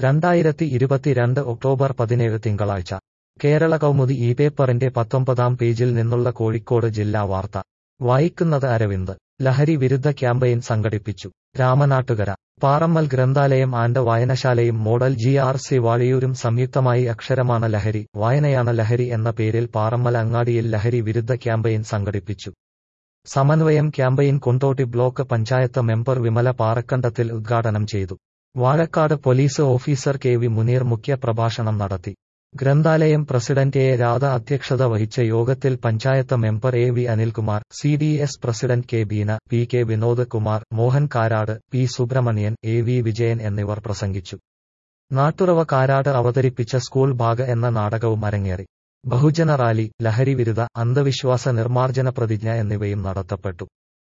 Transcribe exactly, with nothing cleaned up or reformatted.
രണ്ടായിരത്തി ഇരുപത്തിരണ്ട് ഒക്ടോബർ പതിനേഴ് തിങ്കളാഴ്ച കേരള കൗമുദി ഈ പേപ്പറിന്റെ പത്തൊമ്പതാം പേജിൽ നിന്നുള്ള കോഴിക്കോട് ജില്ലാ വാർത്ത വായിക്കുന്നത് അരവിന്ദ്. ലഹരി വിരുദ്ധ ക്യാമ്പയിൻ സംഘടിപ്പിച്ചു. രാമനാട്ടുകര പാറമ്മൽ ഗ്രന്ഥാലയം ആൻഡ് വായനശാലയും മോഡൽ ജി ആർ സി വാഴയൂരും സംയുക്തമായി അക്ഷരമാണ് ലഹരി, വായനയാണ് ലഹരി എന്ന പേരിൽ പാറമ്മൽ അങ്ങാടിയിൽ ലഹരി വിരുദ്ധ ക്യാമ്പയിൻ സംഘടിപ്പിച്ചു. സമന്വയം campaign Kondotty block panchayat member Vimala Parakkandathil ഉദ്ഘാടനം ചെയ്തു. Vazhakkad police officer K V Muneer മുഖ്യ പ്രഭാഷണം നടത്തി. ഗ്രന്ഥാലയം പ്രസിഡന്റ് എ രാധ അധ്യക്ഷത വഹിച്ച യോഗത്തിൽ panchayat member A V Anilkumar, C D S president K Beena, P K Vinod Kumar, Mohan Karat, P Subramanian, A V Vijayan എന്നിവർ പ്രസംഗിച്ചു. നാട്ടുറവ കാരാട് അവതരിപ്പിച്ച സ്കൂൾ ബാഗ് എന്ന നാടകവും അരങ്ങേറി. ബഹുജന റാലി, ലഹരി വിരുദ്ധ, അന്ധവിശ്വാസ നിർമ്മാർജ്ജന പ്രതിജ്ഞ എന്നിവയും നടത്തപ്പെട്ടു.